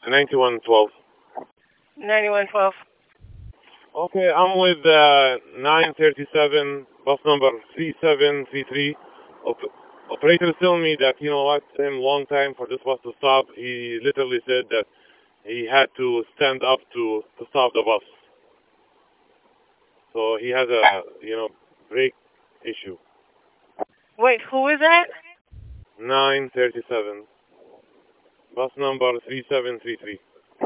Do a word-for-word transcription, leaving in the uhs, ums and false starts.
ninety-one twelve. ninety-one twelve. Okay, I'm with uh, nine thirty-seven, bus number three seven three three. Op- operator is telling me that, you know what, it took him a long time for this bus to stop. He literally said that he had to stand up to, to stop the bus. So he has a, you know, brake issue. Wait, who is that? nine thirty-seven, bus number three seven three three.